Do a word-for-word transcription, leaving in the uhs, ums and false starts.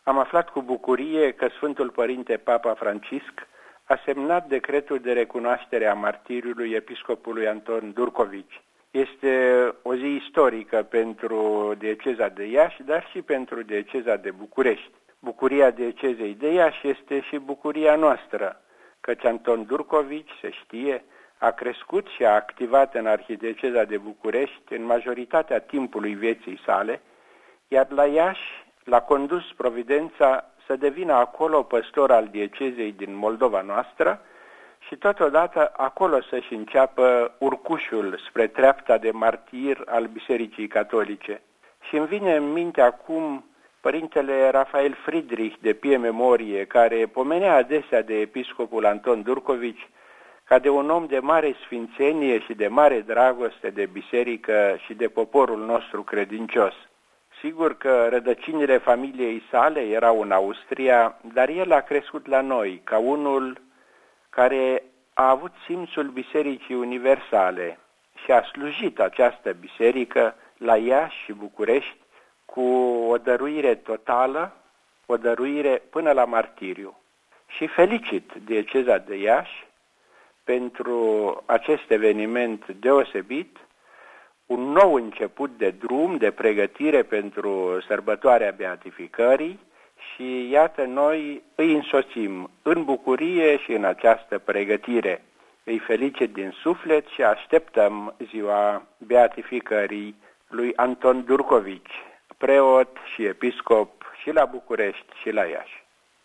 Am aflat cu bucurie că Sfântul Părinte Papa Francisc a semnat decretul de recunoaștere a martiriului episcopului Anton Durcovici. Este o zi istorică pentru dieceza de Iași, dar și pentru dieceza de București. Bucuria diecezei de Iași este și bucuria noastră, căci Anton Durcovici, se știe, a crescut și a activat în arhidieceza de București în majoritatea timpului vieții sale, iar la Iași l-a condus providența să devină acolo păstor al diecezei din Moldova noastră și totodată acolo să-și înceapă urcușul spre treapta de martir al Bisericii Catolice. Și îmi vine în minte acum Părintele Rafael Friedrich de Pie Memorie, care pomenea adesea de episcopul Anton Durcovici ca de un om de mare sfințenie și de mare dragoste de biserică și de poporul nostru credincios. Sigur că rădăcinile familiei sale erau în Austria, dar el a crescut la noi ca unul care a avut simțul Bisericii Universale și a slujit această biserică la Iași și București cu o dăruire totală, o dăruire până la martiriu. Și felicit dieceza de Iași pentru acest eveniment deosebit, un nou început de drum, de pregătire pentru sărbătoarea beatificării și iată noi îi însoțim în bucurie și în această pregătire. Îi felicit din suflet și așteptăm ziua beatificării lui Anton Durcovici, preot și episcop și la București și la Iași.